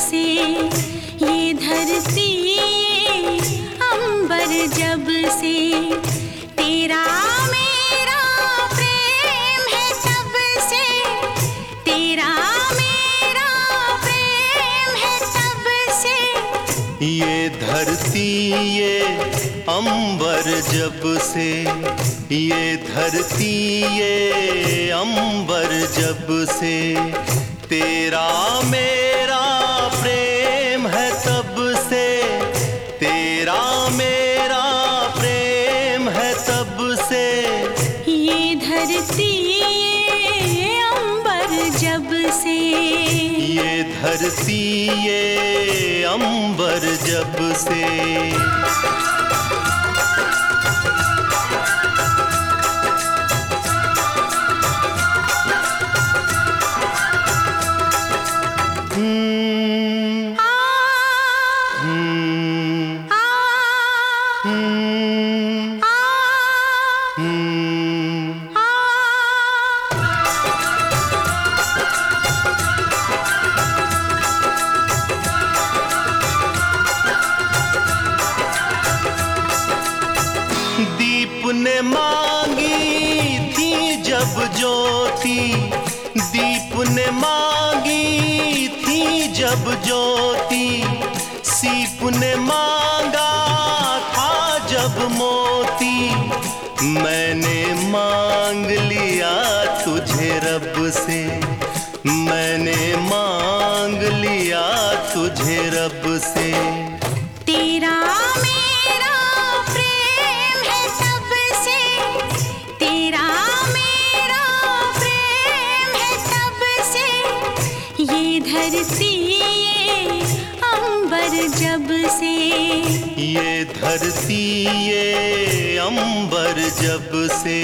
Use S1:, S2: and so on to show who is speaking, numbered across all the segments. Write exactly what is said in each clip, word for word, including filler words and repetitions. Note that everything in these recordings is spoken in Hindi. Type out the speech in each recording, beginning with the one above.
S1: से, ये धरती ये अंबर जब से, तेरा मेरा प्रेम है तब से, तेरा मेरा प्रेम है तब से।
S2: ये धरती ये अंबर जब से, ये धरती ये अंबर जब से, तेरा मेरा प्रेम है तब से, तेरा मेरा प्रेम है तब से।
S1: ये धरती ये अंबर जब से,
S2: ये धरती ये अंबर जब से। Hmm. Hmm. Hmm. Hmm. दीप ने मांगी थी जब ज्योति, दीप ने मांगी थी जब ज्योति, सीप ने मांगा था जब मोती, मैंने मांग लिया तुझे रब से, मैंने मांग लिया तुझे रब से।
S1: तेरा मेरा प्रेम है तब से, तेरा मेरा प्रेम है तब से। ये धरती ये अंबर जब से,
S2: ये धरती ये अंबर जब से।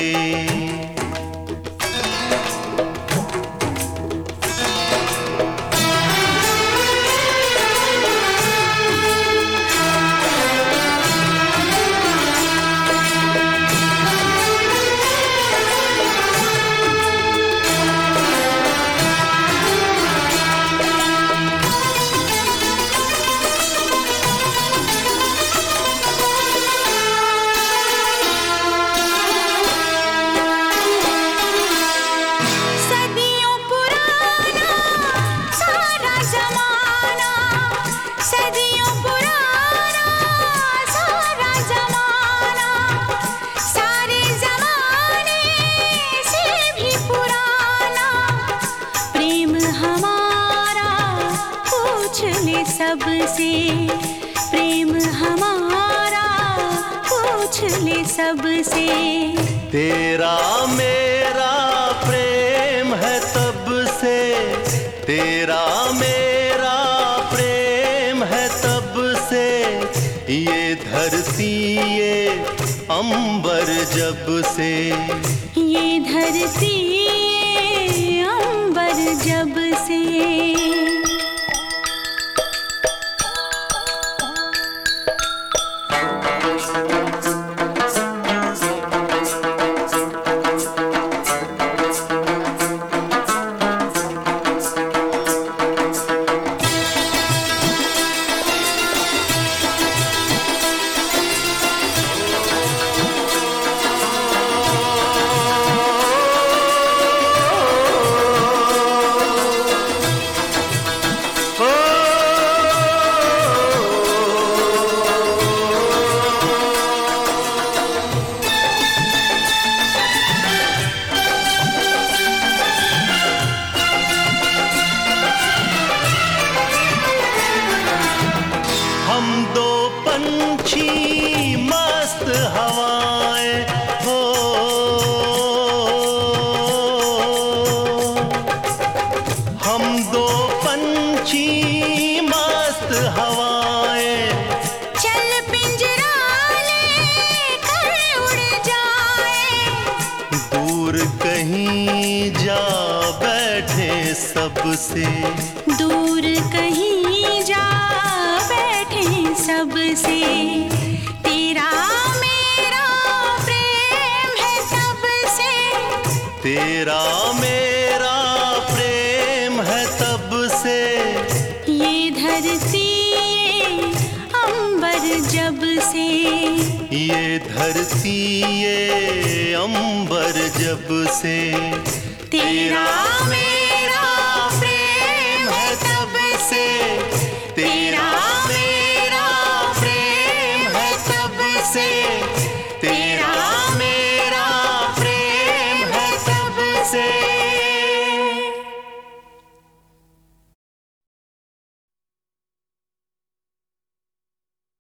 S1: सबसे प्रेम हमारा पूछ ले सबसे।
S2: तेरा मेरा प्रेम है तब से, तेरा मेरा प्रेम है तब से। ये धरती ये अंबर जब से,
S1: ये धरती ये अंबर जब से।
S2: हम दो पंछी मस्त हवाएं हो, हम दो पंछी मस्त हवाएं।
S1: चल पिंजरा लेकर उड़ जाए,
S2: दूर कहीं जा बैठे सबसे,
S1: दूर कहीं जा बैठे सबसे। तेरा मेरा प्रेम है तब से,
S2: तेरा मेरा प्रेम है तब से।
S1: ये धरती
S2: ये धरती ये अंबर जब से
S1: तेरा मेरा